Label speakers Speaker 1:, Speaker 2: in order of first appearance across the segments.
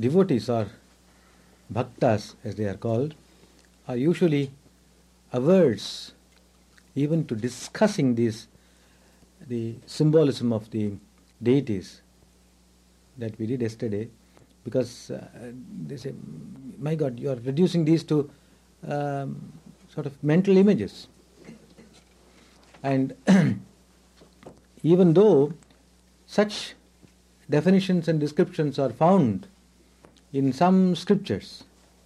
Speaker 1: devotees or bhaktas, as they are called, are usually averse even to discussing the symbolism of the deities that we did yesterday, because they say, my God, you are reducing these to sort of mental images. And even though such definitions and descriptions are found in some scriptures,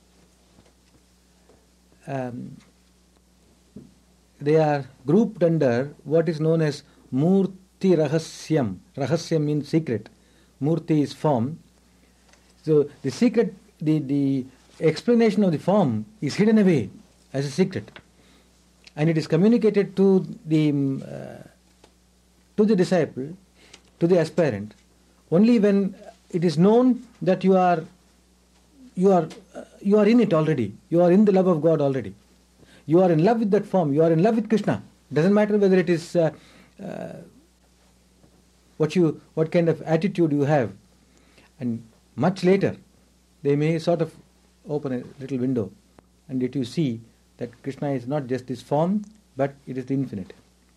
Speaker 1: they are grouped under what is known as Murti Rahasyam. Rahasyam means secret. Murti is form. So the secret, the explanation of the form is hidden away as a secret, and it is communicated to the disciple, to the aspirant, only when it is known that you are in it already. You are in the love of God already. You are in love with that form. You are in love with Krishna. Doesn't matter whether it is what kind of attitude you have. And much later, they may sort of open a little window, and yet you see that Krishna is not just this form, but it is the infinite.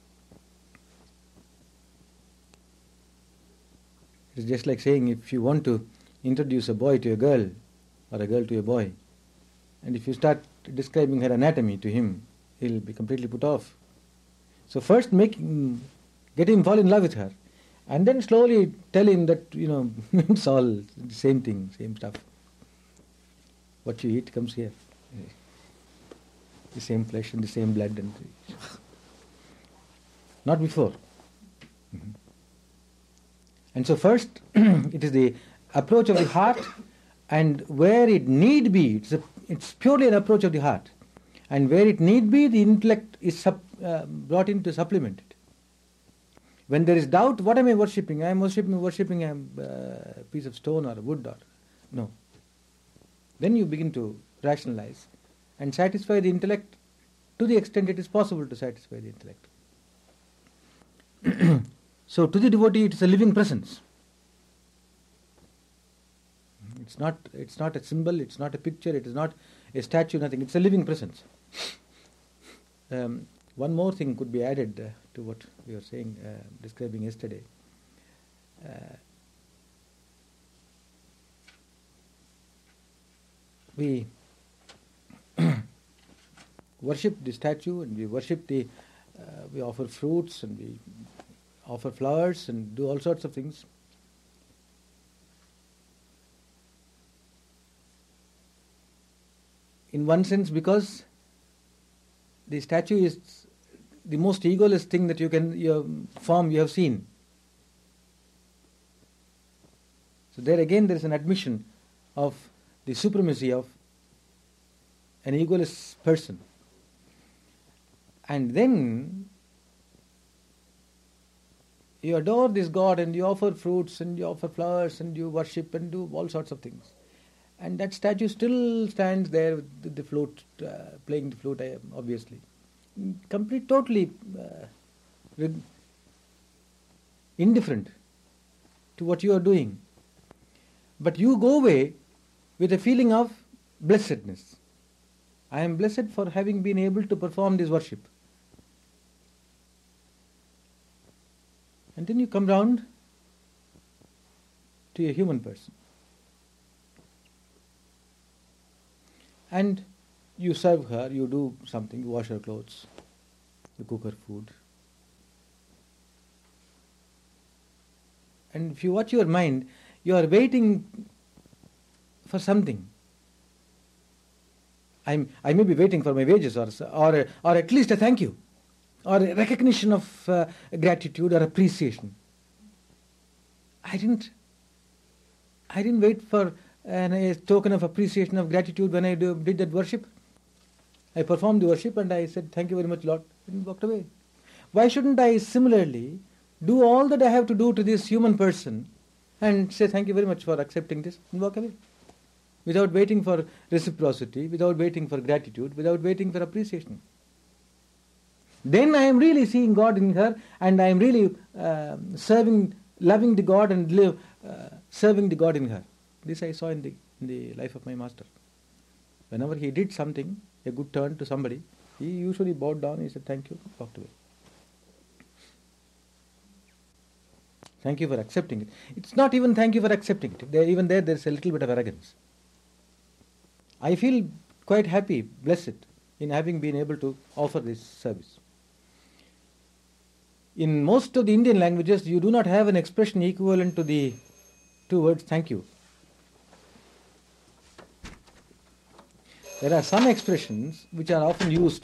Speaker 1: It is just like saying, if you want to introduce a boy to a girl, or a girl to a boy, and if you start describing her anatomy to him, he'll be completely put off. So first get him fall in love with her, and then slowly tell him that, it's all the same thing, same stuff. What you eat comes here. The same flesh and the same blood. And not before. Mm-hmm. And so first, it is the approach of the heart, and where it need be, it's purely an approach of the heart. And where it need be, the intellect is brought in to supplement it. When there is doubt, what am I worshipping? I am worshipping a piece of stone or a wood or... No. Then you begin to rationalize and satisfy the intellect to the extent it is possible to satisfy the intellect. So to the devotee, it is a living presence. It's not a symbol, it's not a picture, it is not a statue, nothing. It's a living presence. One more thing could be added to what we were saying, describing yesterday. We worship the statue, and we worship we offer fruits, and we offer flowers, and do all sorts of things. In one sense, because the statue is the most egoless thing that you have seen. So there again, there is an admission of the supremacy of an egoless person. And then you adore this God, and you offer fruits, and you offer flowers, and you worship and do all sorts of things. And that statue still stands there with the flute, playing the flute, obviously. Totally indifferent to what you are doing. But you go away with a feeling of blessedness. I am blessed for having been able to perform this worship. And then you come round to a human person. And you serve her, you do something, you wash her clothes, you cook her food. And if you watch your mind, you are waiting for something. I may be waiting for my wages, or at least a thank you, or a recognition of gratitude or appreciation. I didn't wait for a token of appreciation, of gratitude when I did that worship. I performed the worship and I said, thank you very much, Lord, and walked away. Why shouldn't I similarly do all that I have to do to this human person and say, thank you very much for accepting this, and walk away? Without waiting for reciprocity, without waiting for gratitude, without waiting for appreciation. Then I am really seeing God in her, and I am really loving the God and serving the God in her. This I saw in the in the life of my master. Whenever he did something, a good turn to somebody, he usually bowed down, he said, thank you, walked away. Thank you for accepting it. It's not even thank you for accepting it. Even there's a little bit of arrogance. I feel quite happy, blessed, in having been able to offer this service. In most of the Indian languages, you do not have an expression equivalent to the two words thank you. There are some expressions which are often used.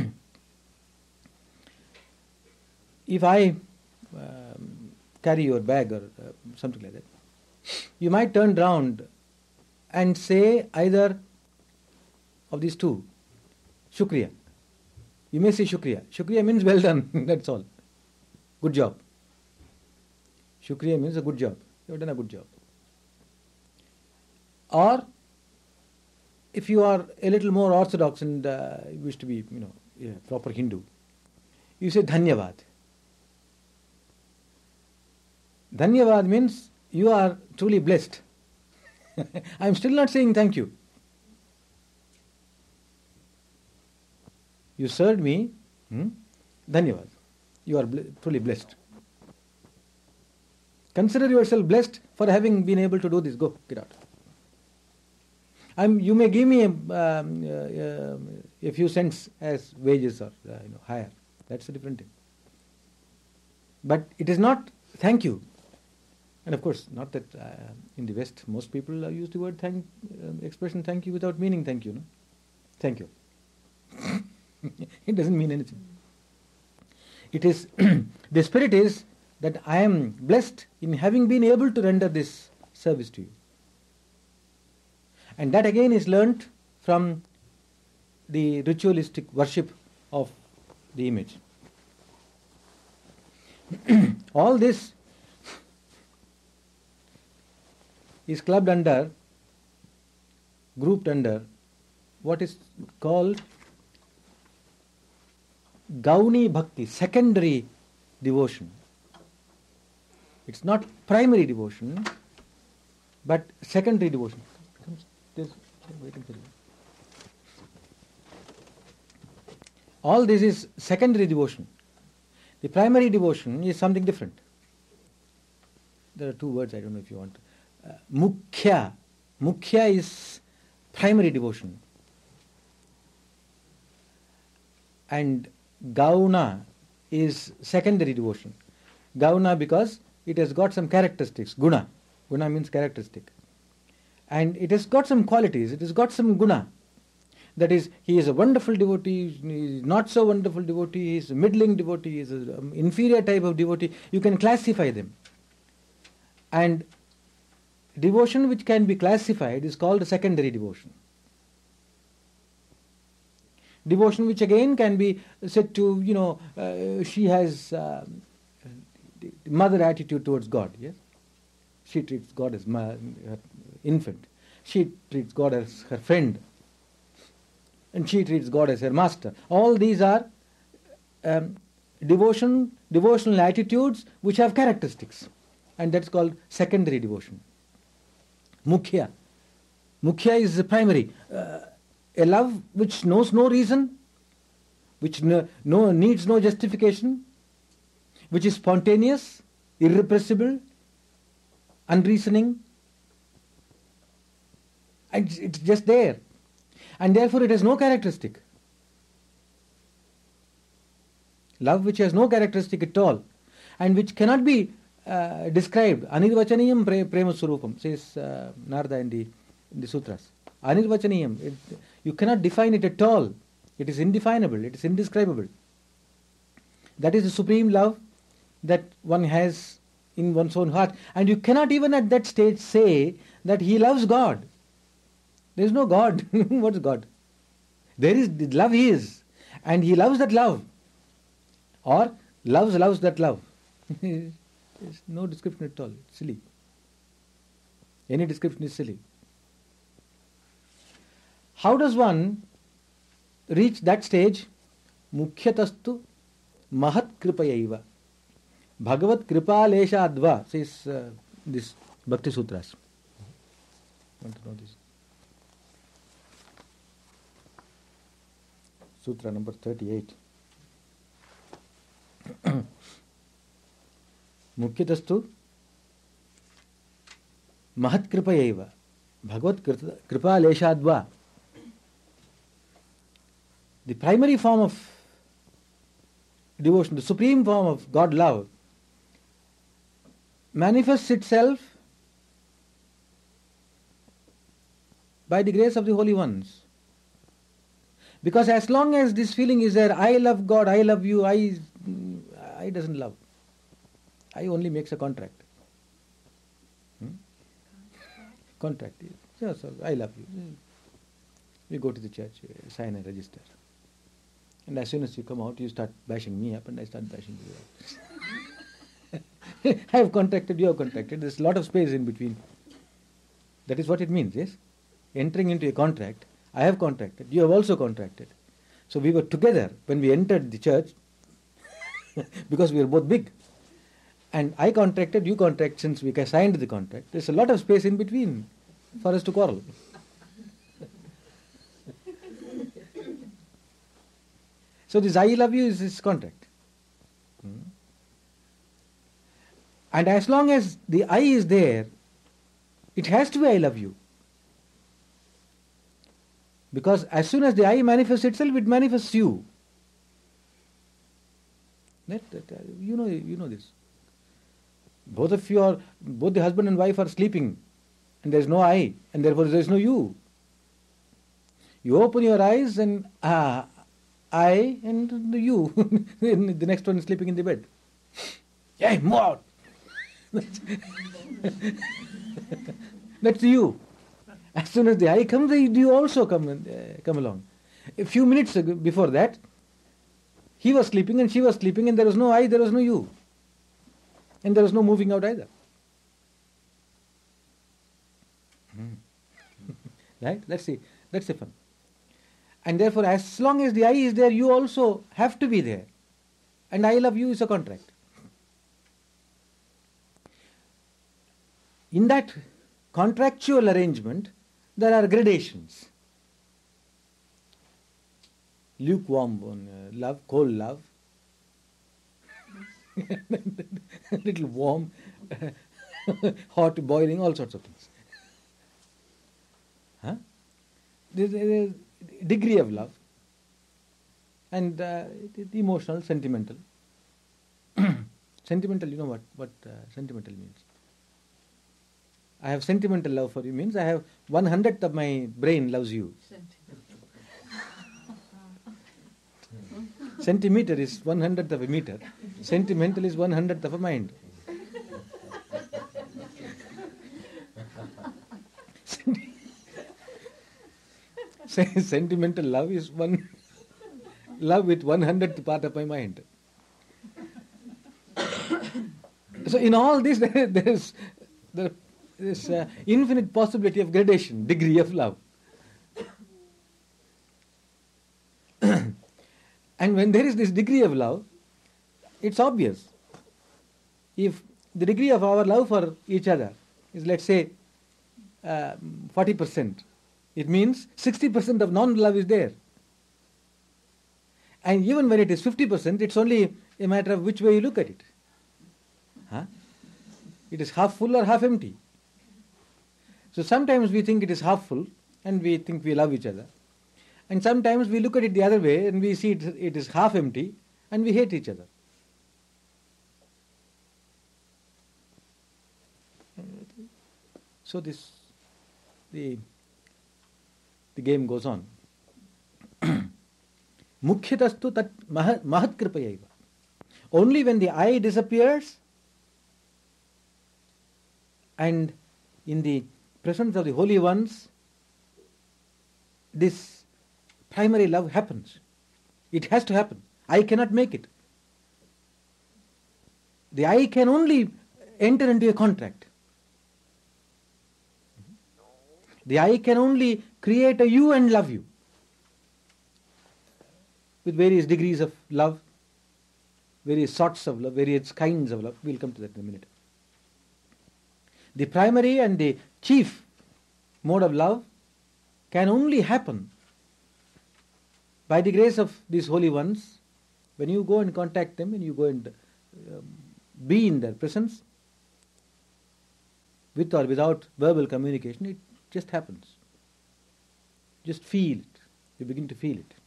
Speaker 1: If I carry your bag or something like that, you might turn round and say either of these two. Shukriya. You may say Shukriya. Shukriya means well done, that's all. Good job. Shukriya means a good job. You have done a good job. Or, if you are a little more orthodox and you wish to be, a proper Hindu, you say Dhanyavad. Dhanyavad means you are truly blessed. I am still not saying thank you. You served me, Dhanyavad. You are truly blessed. Consider yourself blessed for having been able to do this. Go, get out. You may give me a few cents as wages or higher. That's a different thing. But it is not thank you. And of course, not that in the West most people use the word expression thank you without meaning thank you. No? Thank you. It doesn't mean anything. It is the spirit is that I am blessed in having been able to render this service to you. And that again is learnt from the ritualistic worship of the image. All this is grouped under what is called Gauni Bhakti, secondary devotion. It's not primary devotion, but secondary devotion. All this is secondary devotion. The primary devotion is something different. There are two words, I don't know if you want. Mukhya. Mukhya is primary devotion. And Gauna is secondary devotion. Gauna because it has got some characteristics. Guna. Guna means characteristic. And it has got some qualities. It has got some guna. That is, he is a wonderful devotee, he is not so wonderful devotee, he is a middling devotee, he is an inferior type of devotee. You can classify them. And devotion which can be classified is called secondary devotion. Devotion which again can be said to, she has mother attitude towards God, yes? She treats God as her infant. She treats God as her friend. And she treats God as her master. All these are devotional attitudes which have characteristics. And that's called secondary devotion. Mukhya. Mukhya is the primary. A love which knows no reason, which needs no justification, which is spontaneous, irrepressible, unreasoning, and it's just there. And therefore it has no characteristic. Love which has no characteristic at all, and which cannot be described. Anirvachaniyam prema surupam, says Narada in the sutras. Anirvachaniyam, you cannot define it at all. It is indefinable, it is indescribable. That is the supreme love that one has in one's own heart. And you cannot even at that stage say that he loves God. There is no God. What is God? There is, love is. And he loves that love. Or loves that love. There's no description at all. It's silly. Any description is silly. How does one reach that stage? Mukhyatastu mahat kripayaiva. Bhagavat kripa lesha adva, says this Bhakti Sutras. Want to know this? Sutra number 38. Mukyatastu Mahat Kripayaiva Bhagavad Kripa Leshadva. The primary form of devotion, the supreme form of God love, manifests itself by the grace of the holy ones. Because as long as this feeling is there, I love God, I love you, I doesn't love. I only makes a contract. Contract. Yes, I love you. We go to the church, sign a register. And as soon as you come out, you start bashing me up and I start bashing you up. I have contracted, you have contracted. There's a lot of space in between. That is what it means, yes? Entering into a contract, I have contracted, you have also contracted. So we were together when we entered the church because we were both big. And I contracted, you contract, since we signed the contract. There's a lot of space in between for us to quarrel. So this I love you is this contract. And as long as the I is there, it has to be I love you. Because as soon as the I manifests itself, it manifests you. You know this. Both the husband and wife are sleeping, and there is no I, and therefore there is no you. You open your eyes and I and you. The next one is sleeping in the bed. Hey, move out! That's you. As soon as the I comes, you also come along. A few minutes before that, he was sleeping and she was sleeping, and there was no I, there was no you. And there was no moving out either. Right? That's the fun. And therefore, as long as the I is there, you also have to be there. And I love you is a contract. In that contractual arrangement, there are gradations. Lukewarm love, cold love, little warm, hot, boiling, all sorts of things. There's a degree of love and emotional, sentimental. Sentimental, you know what sentimental means. I have sentimental love for you means I have 1/100th of my brain loves you. Centimeter is 1/100th of a meter. Sentimental is 1/100th of a mind. Sentimental love is love with 1/100th part of my mind. So in all this, there is infinite possibility of gradation, degree of love. And when there is this degree of love, it's obvious. If the degree of our love for each other is, let's say, 40%, it means 60% of non-love is there. And even when it is 50%, it's only a matter of which way you look at it. It is half full or half empty. So sometimes we think it is half full and we think we love each other. And sometimes we look at it the other way and we see it is half empty and we hate each other. So the game goes on. Mukhyatastu tat mahat kripayaiva. Only when the I disappears and in the presence of the holy ones, this primary love happens. It has to happen. I cannot make it. The I can only enter into a contract. The I can only create a you and love you with various degrees of love, various sorts of love, various kinds of love. We'll come to that in a minute. The primary and the chief mode of love can only happen By the grace of these holy ones, when you go and contact them, when you go and be in their presence, with or without verbal communication, it just happens. Just feel it. You begin to feel it.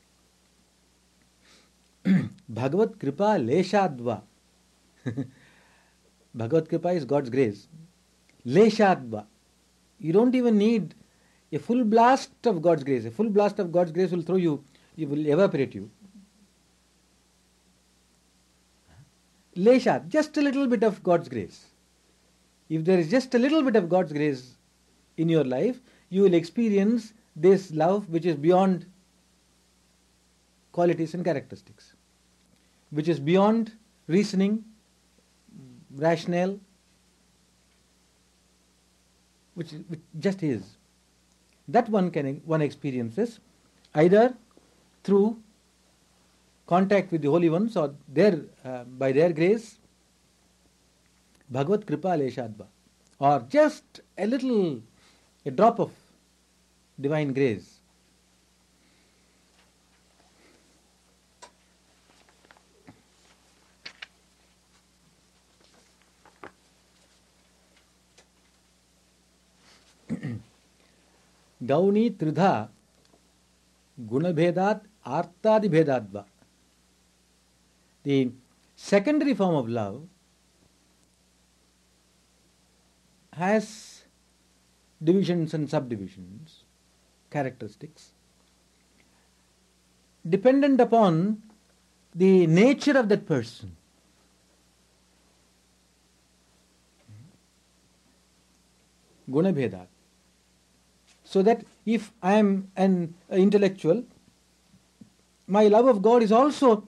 Speaker 1: Bhagavad Kripa Leshadva. Bhagavad Kripa is God's grace. Leshadva. You don't even need a full blast of God's grace. A full blast of God's grace will throw you, it will evaporate you. Leshad, just a little bit of God's grace. If there is just a little bit of God's grace in your life, you will experience this love which is beyond qualities and characteristics, which is beyond reasoning, rationale, which just is. That one experiences either through contact with the holy ones or by their grace, Bhagavad Kripa Leshadva, or just a drop of divine grace. Gauni Tridha Gunabhedat Artadi Bhedadva. The secondary form of love has divisions and subdivisions, characteristics, dependent upon the nature of that person. Gunabhedat. So that if I am an intellectual, my love of God is also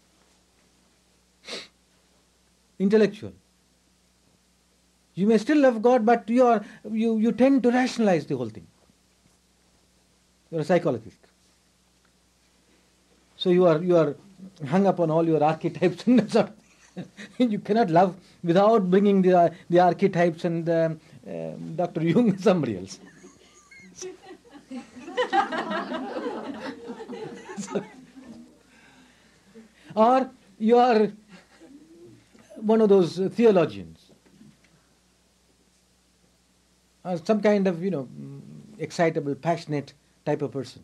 Speaker 1: intellectual. You may still love God, but you tend to rationalize the whole thing. You are a psychologist. So you are hung up on all your archetypes and that sort of thing. You cannot love without bringing the archetypes and Dr. Jung and somebody else. Or you are one of those theologians, or some kind of excitable, passionate type of person.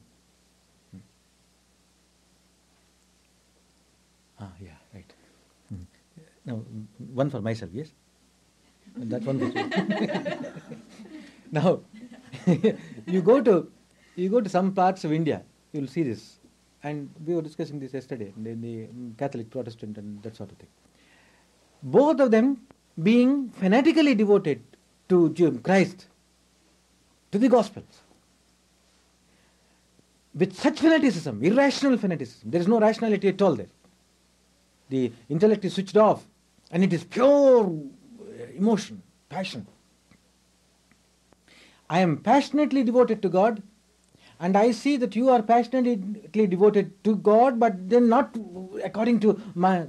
Speaker 1: Yeah, right. Now, one for myself, yes? And that one for you. Now, you go to some parts of India, you will see this. And we were discussing this yesterday, in the Catholic, Protestant and that sort of thing. Both of them being fanatically devoted to Christ, to the Gospels. With such fanaticism, irrational fanaticism, there is no rationality at all there. The intellect is switched off and it is pure emotion, passion. I am passionately devoted to God, and I see that you are passionately devoted to God, but then not according to my...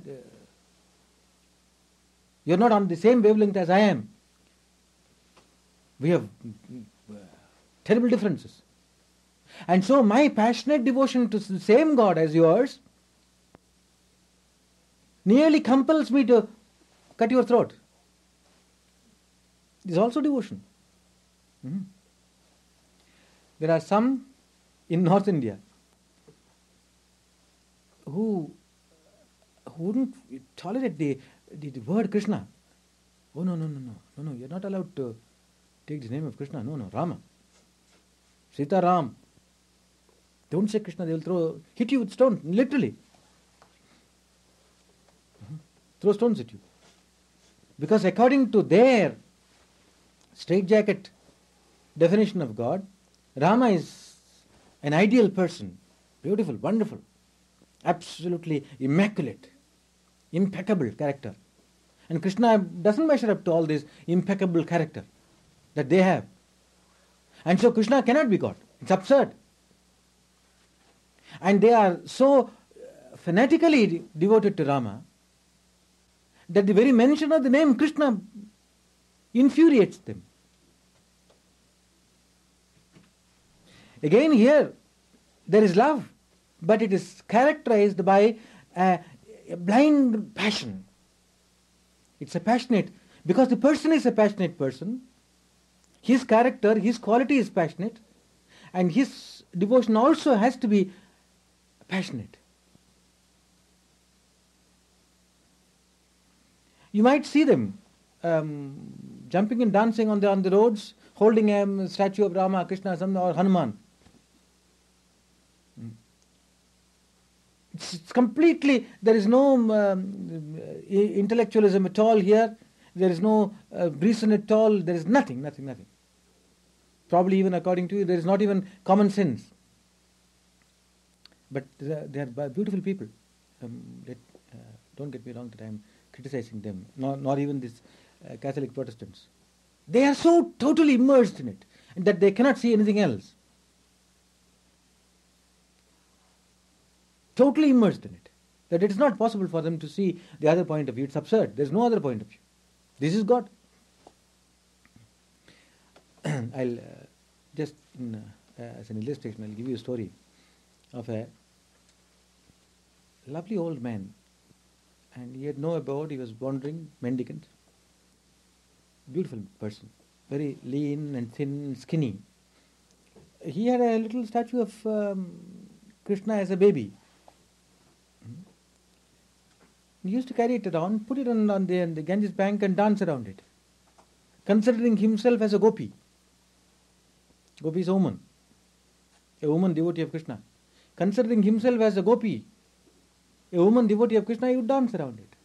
Speaker 1: you are not on the same wavelength as I am. We have terrible differences. And so my passionate devotion to the same God as yours nearly compels me to cut your throat. This is also devotion. There are some in North India who wouldn't tolerate the word Krishna. Oh, no, you're not allowed to take the name of Krishna. No, Rama. Sita Ram. Don't say Krishna, they will hit you with stone, literally. Throw stones at you. Because according to their straitjacket definition of God, Rama is an ideal person, beautiful, wonderful, absolutely immaculate, impeccable character. And Krishna doesn't measure up to all this impeccable character that they have. And so Krishna cannot be God. It's absurd. And they are so fanatically devoted to Rama that the very mention of the name Krishna infuriates them. Again here, there is love, but it is characterized by a blind passion. It's a passionate, because the person is a passionate person, his character, his quality is passionate, and his devotion also has to be passionate. You might see them jumping and dancing on the roads, holding a statue of Rama, Krishna, or Hanuman. It's completely, there is no intellectualism at all here. There is no reason at all. There is nothing. Probably even according to you, there is not even common sense. But they are beautiful people. Don't get me wrong that I am criticizing them, nor even these Catholic Protestants. They are so totally immersed in it that they cannot see anything else. Totally immersed in it, that it is not possible for them to see the other point of view. It's absurd. There is no other point of view. This is God. I'll just, as an illustration, I'll give you a story of a lovely old man, and he had no abode. He was wandering, mendicant, beautiful person, very lean and thin and skinny. He had a little statue of Krishna as a baby. He used to carry it around, put it on the Ganges bank and dance around it, considering himself as a gopi. Gopi is a woman devotee of Krishna. Considering himself as a gopi, a woman devotee of Krishna, he would dance around it.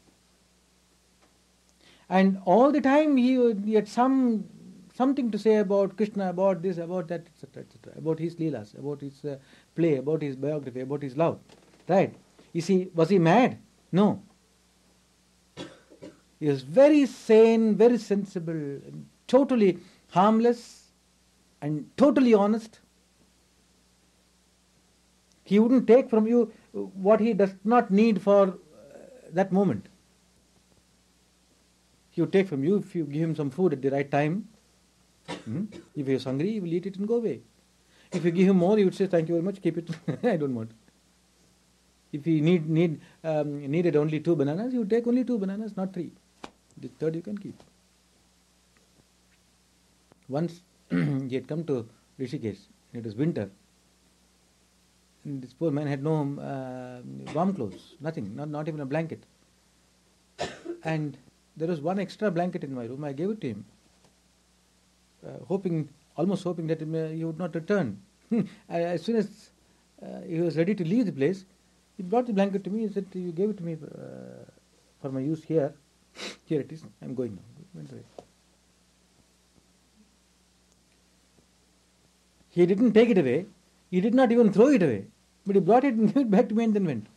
Speaker 1: And all the time he had something to say about Krishna, about this, about that, etc., about his leelas, about his play, about his biography, about his love. Right? You see, was he mad? No. He was very sane, very sensible, totally harmless, and totally honest. He wouldn't take from you what he does not need for that moment. He would take from you if you give him some food at the right time. If he is hungry, he will eat it and go away. If you give him more, he would say, "Thank you very much, keep it, I don't want." If he needed only 2 bananas, he would take only 2 bananas, not 3. The third you can keep. Once he had come to Rishikesh. It was winter. And this poor man had no warm clothes, nothing, not even a blanket. And there was one extra blanket in my room. I gave it to him, almost hoping that he would not return. As soon as he was ready to leave the place, he brought the blanket to me. He said, "You gave it to me for my use here. Here it is. I'm going now." Went away. He didn't take it away. He did not even throw it away. But he brought it and gave it back to me and then went.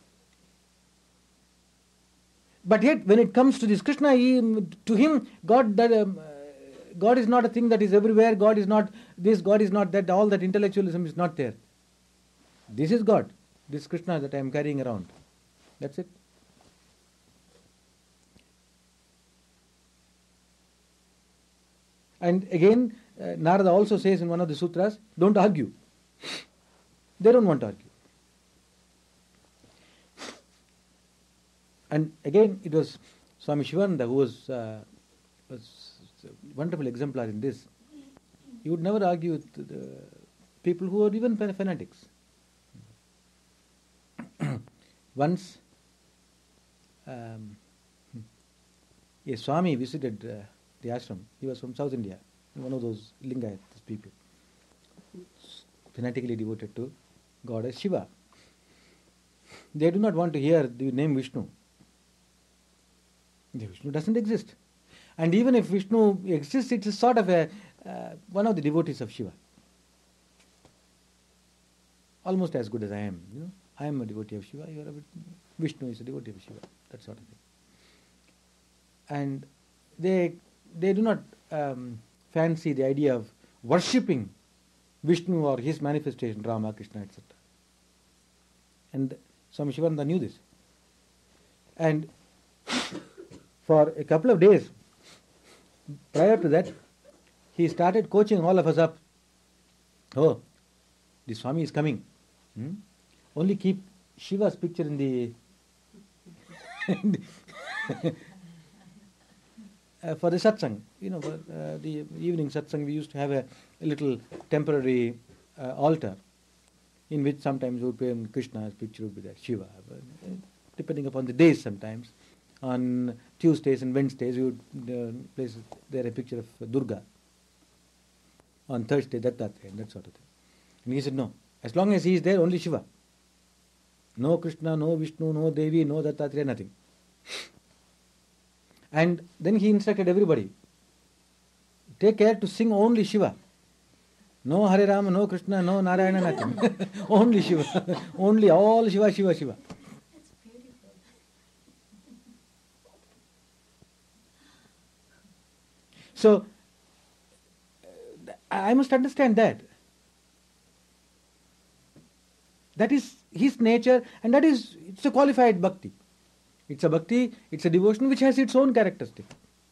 Speaker 1: But yet, when it comes to this Krishna, to him, God is not a thing that is everywhere. God is not this, God is not that. All that intellectualism is not there. This is God. This Krishna that I am carrying around. That's it. And again, Narada also says in one of the sutras, don't argue. They don't want to argue. And again, it was Swami Shivananda who was a wonderful exemplar in this. He would never argue with the people who were even fanatics. Once, a Swami visited the ashram. He was from South India, one of those Lingayat people, fanatically devoted to goddess Shiva. They do not want to hear the name Vishnu. The Vishnu doesn't exist. And even if Vishnu exists, it is sort of one of the devotees of Shiva. Almost as good as I am. I am a devotee of Shiva. Vishnu is a devotee of Shiva. That sort of thing. And they do not fancy the idea of worshipping Vishnu or his manifestation, Rama, Krishna, etc. And Swami Shivananda knew this. And for a couple of days prior to that, he started coaching all of us up. Oh, the Swami is coming. Only keep Shiva's picture in the for the satsang, for the evening satsang, we used to have a little temporary altar in which sometimes we would pray Krishna's picture would be there, Shiva, depending upon the days sometimes. On Tuesdays and Wednesdays, we would place there a picture of Durga. On Thursday, Dattatreya, and that sort of thing. And he said, no, as long as he is there, only Shiva. No Krishna, no Vishnu, no Devi, no Dattatreya, nothing. And then he instructed everybody, take care to sing only Shiva. No Hare Rama, no Krishna, no Narayana, nothing. Only Shiva. Only all Shiva, Shiva, Shiva.
Speaker 2: That's beautiful.
Speaker 1: So, I must understand that. That is his nature, and it's a qualified bhakti. It's a bhakti, it's a devotion which has its own characteristic.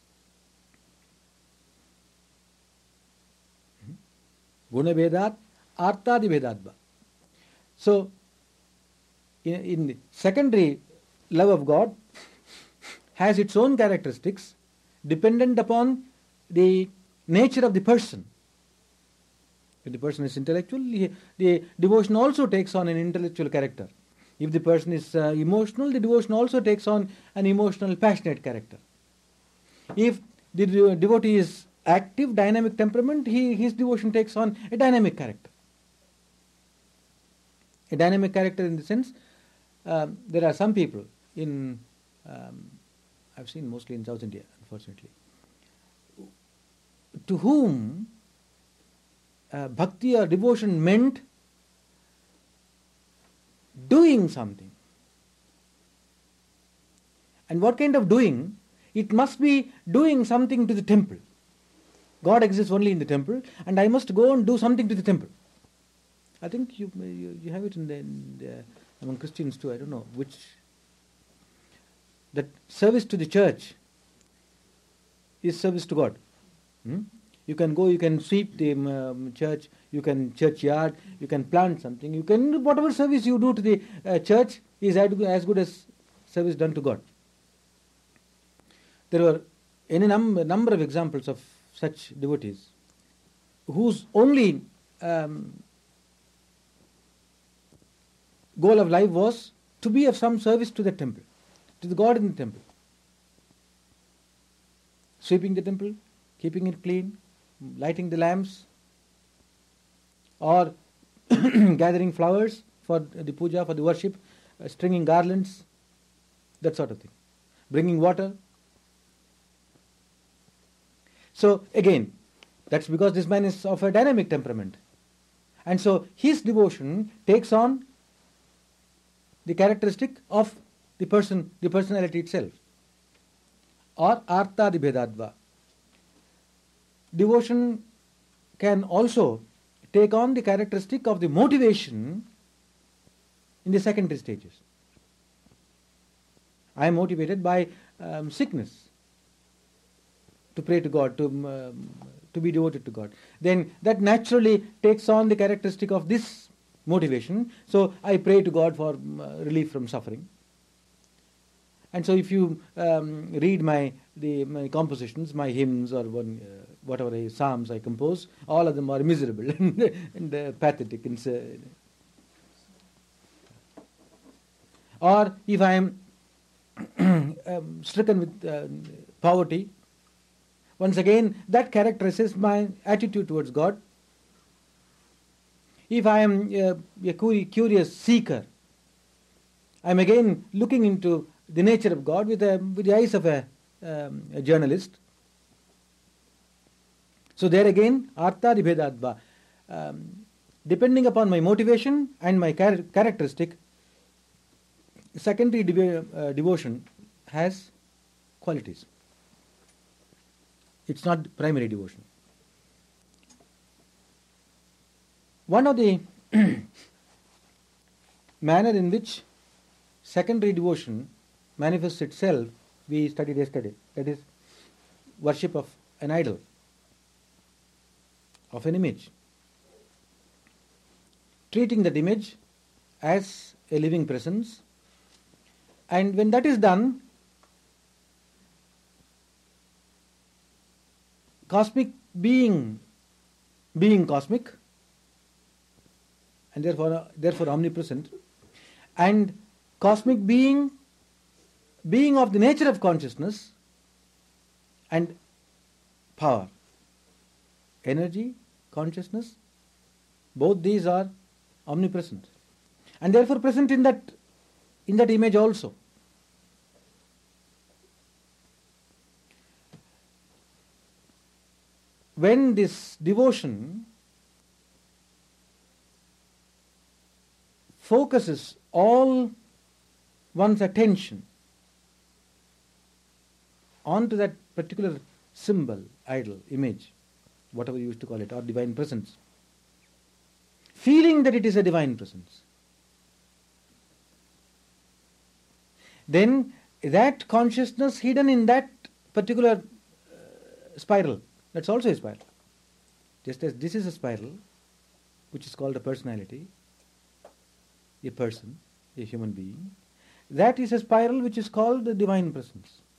Speaker 1: Guna Vedat, Artadi Vedadva. So, in the secondary love of God has its own characteristics dependent upon the nature of the person. If the person is intellectual, the devotion also takes on an intellectual character. If the person is emotional, the devotion also takes on an emotional, passionate character. If the devotee is active, dynamic temperament, his devotion takes on a dynamic character. A dynamic character in the sense, there are some people in, I've seen mostly in South India, unfortunately, to whom bhakti or devotion meant doing something. And what kind of doing? It must be doing something to the temple. God exists only in the temple, and I must go and do something to the temple. I think you have it among Christians too. I don't know which. That service to the church is service to God. You can go, you can sweep the church, you can churchyard, you can plant something, you can, whatever service you do to the church is as good as service done to God. There were any number of examples of such devotees whose only goal of life was to be of some service to the temple, to the God in the temple. Sweeping the temple, keeping it clean, lighting the lamps, or gathering flowers for the puja, for the worship, stringing garlands, that sort of thing. Bringing water. So again, that's because this man is of a dynamic temperament. And so his devotion takes on the characteristic of the person, the personality itself. Or Artadi Bhedadva. Devotion can also take on the characteristic of the motivation in the secondary stages. I am motivated by sickness to pray to God, to be devoted to God. Then that naturally takes on the characteristic of this motivation. So I pray to God for relief from suffering. And so if you read my compositions, my hymns, or whatever psalms I compose, all of them are miserable and pathetic. Or if I am stricken with poverty, once again that characterizes my attitude towards God. If I am a curious seeker, I am again looking into the nature of God with the eyes of a journalist. So there again, Artha Ribhedadva. Depending upon my motivation and my characteristic, secondary devotion has qualities. It's not primary devotion. One of the manner in which secondary devotion manifests itself, we studied yesterday, that is worship of an idol, of an image. Treating that image as a living presence. And when that is done, cosmic being cosmic, and therefore omnipresent, and cosmic being of the nature of consciousness and power, energy, consciousness, both these are omnipresent and therefore present in that image also. When this devotion focuses all one's attention onto that particular symbol, idol, image, whatever you used to call it, or divine presence, feeling that it is a divine presence, then that consciousness hidden in that particular spiral, that's also a spiral. Just as this is a spiral, which is called a personality, a person, a human being, that is a spiral which is called the divine presence.